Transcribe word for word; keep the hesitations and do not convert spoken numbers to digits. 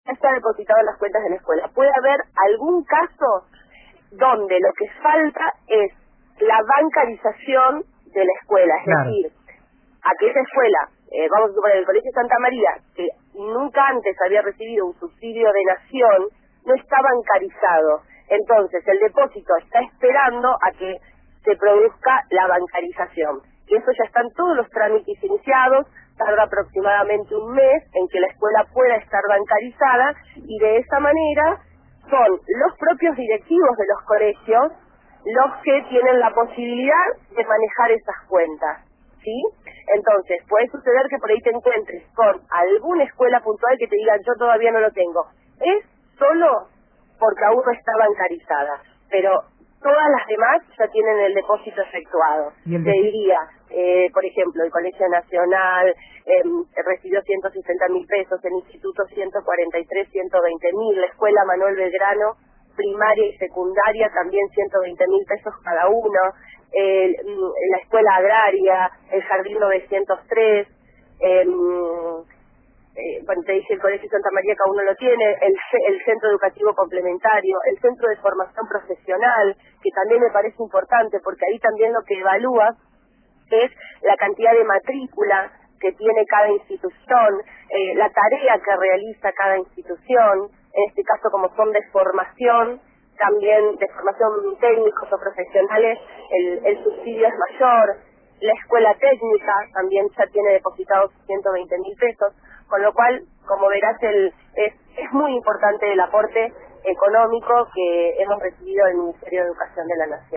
ya está depositado en las cuentas de la escuela. Puede haber algún caso donde lo que falta es la bancarización de la escuela, es Claro. decir, aquella escuela, eh, vamos a suponer el Colegio Santa María, que nunca antes había recibido un subsidio de nación, no está bancarizado. Entonces el depósito está esperando a que se produzca la bancarización. Y eso ya están todos los trámites iniciados, tarda aproximadamente un mes en que la escuela pueda estar bancarizada, y de esa manera son los propios directivos de los colegios los que tienen la posibilidad de manejar esas cuentas, ¿sí? Entonces, puede suceder que por ahí te encuentres con alguna escuela puntual que te diga, yo todavía no lo tengo. Es solo porque aún no está bancarizada, pero todas las demás ya tienen el depósito efectuado. ¿Y el Te de... diría, eh, por ejemplo, el Colegio Nacional eh, recibió ciento sesenta mil pesos, el Instituto ciento cuarenta y tres, ciento veinte mil, la Escuela Manuel Belgrano, primaria y secundaria, también ciento veinte mil pesos cada uno, el, la Escuela Agraria, el Jardín novecientos tres, el... Eh, bueno, te dije el Colegio Santa María, cada uno lo tiene, el, el Centro Educativo Complementario, el Centro de Formación Profesional, que también me parece importante porque ahí también lo que evalúa es la cantidad de matrícula que tiene cada institución, eh, la tarea que realiza cada institución, en este caso como son de formación, también de formación técnicos o profesionales, el, el subsidio es mayor. La escuela técnica también ya tiene depositados ciento veinte mil pesos, con lo cual, como verás, el, es, es muy importante el aporte económico que hemos recibido del Ministerio de Educación de la Nación.